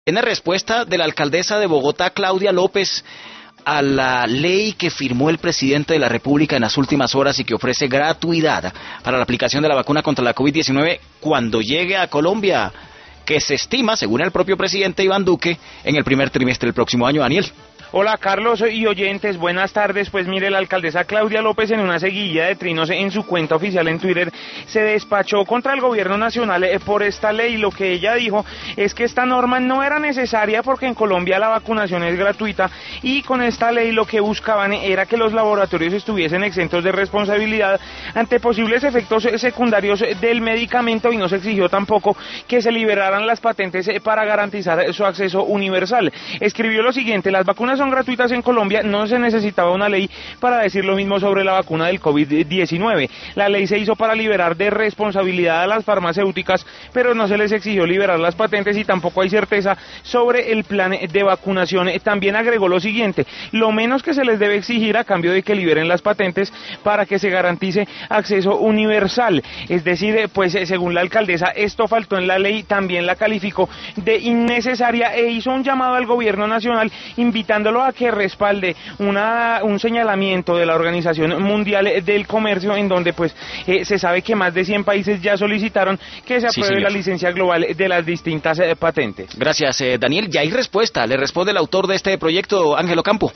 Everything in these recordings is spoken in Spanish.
Tiene respuesta de la alcaldesa de Bogotá, Claudia López, a la ley que firmó el presidente de la República en las últimas horas y que ofrece gratuidad para la aplicación de la vacuna contra la COVID-19 cuando llegue a Colombia, que se estima, según el propio presidente Iván Duque, en el primer trimestre del próximo año. Daniel. Hola Carlos y oyentes, buenas tardes. Pues mire, la alcaldesa Claudia López, en una seguidilla de trinos en su cuenta oficial en Twitter, se despachó contra el gobierno nacional por esta ley. Lo que ella dijo es que esta norma no era necesaria porque en Colombia la vacunación es gratuita, y con esta ley lo que buscaban era que los laboratorios estuviesen exentos de responsabilidad ante posibles efectos secundarios del medicamento, y no se exigió tampoco que se liberaran las patentes para garantizar su acceso universal. Escribió lo siguiente: las vacunas son gratuitas en Colombia, no se necesitaba una ley para decir lo mismo sobre la vacuna del COVID-19. La ley se hizo para liberar de responsabilidad a las farmacéuticas, pero no se les exigió liberar las patentes y tampoco hay certeza sobre el plan de vacunación. También agregó lo siguiente: lo menos que se les debe exigir a cambio de que liberen las patentes para que se garantice acceso universal. Es decir, pues según la alcaldesa, esto faltó en la ley. También la calificó de innecesaria e hizo un llamado al gobierno nacional invitándolo a que respalde un señalamiento de la Organización Mundial del Comercio, en donde pues se sabe que más de 100 países ya solicitaron que se apruebe la licencia global de las distintas patentes. Gracias, Daniel. Ya hay respuesta. Le responde el autor de este proyecto, Ángelo Campo.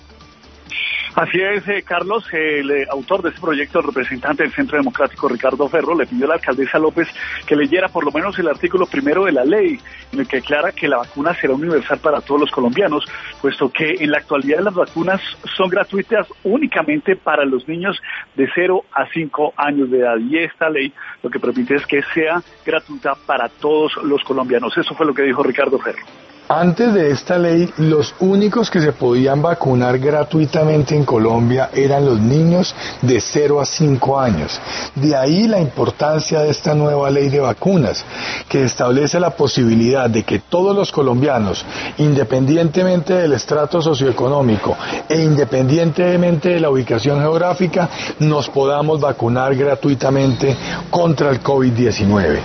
Así es, Carlos, el autor de este proyecto, el representante del Centro Democrático, Ricardo Ferro, le pidió a la alcaldesa López que leyera por lo menos el artículo primero de la ley, en el que aclara que la vacuna será universal para todos los colombianos, puesto que en la actualidad las vacunas son gratuitas únicamente para los niños de 0 a 5 años de edad, y esta ley lo que permite es que sea gratuita para todos los colombianos. Eso fue lo que dijo Ricardo Ferro. Antes de esta ley, los únicos que se podían vacunar gratuitamente en Colombia eran los niños de 0 a 5 años. De ahí la importancia de esta nueva ley de vacunas, que establece la posibilidad de que todos los colombianos, independientemente del estrato socioeconómico e independientemente de la ubicación geográfica, nos podamos vacunar gratuitamente contra el COVID-19.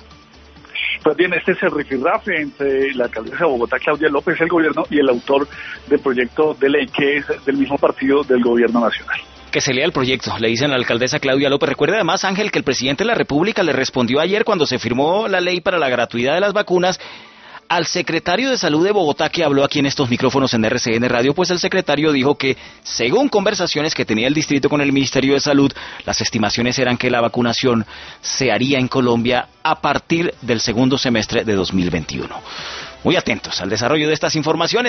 Pues bien, este es el rifirrafe entre la alcaldesa de Bogotá, Claudia López, el gobierno, y el autor del proyecto de ley, que es del mismo partido del gobierno nacional. Que se lea el proyecto, le dicen a la alcaldesa Claudia López. Recuerde además, Ángel, que el presidente de la República le respondió ayer, cuando se firmó la ley para la gratuidad de las vacunas, al secretario de Salud de Bogotá, que habló aquí en estos micrófonos en RCN Radio. Pues el secretario dijo que, según conversaciones que tenía el distrito con el Ministerio de Salud, las estimaciones eran que la vacunación se haría en Colombia a partir del segundo semestre de 2021. Muy atentos al desarrollo de estas informaciones.